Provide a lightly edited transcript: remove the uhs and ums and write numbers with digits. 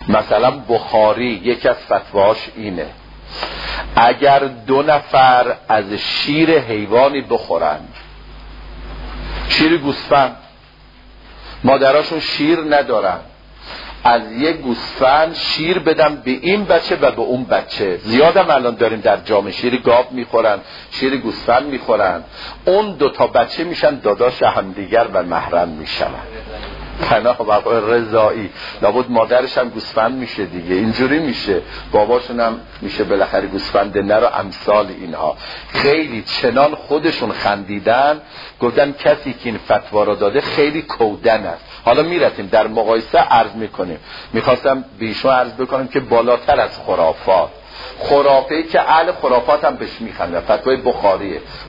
مثلا بخاری یکی از فتواش اینه اگر 2 نفر از شیر حیوانی بخورن، شیر گوسفند، مادراشون شیر ندارن، از یک گوسفند شیر بدم به این بچه و به اون بچه. زیادم الان داریم در جامعه، شیر گاو میخورن، شیر گوسفند میخورن، اون 2 تا بچه میشن داداش همدیگر و محرم میشن. پناه و رضایی، لابد مادرش هم گوسفند میشه دیگه، اینجوری میشه، باباشون هم میشه بالاخره گوسفند نر و امثال اینها. خیلی چنان خودشون خندیدن، گفتن کسی که این فتوا رو داده خیلی کودن است. حالا میرسیم در مقایسه عرض میکنیم. میخواستم به ایشون عرض بکنم که بالاتر از خرافات، خرافه‌ای که اهل خرافات هم بهش میخندن، فتوای بخاریه،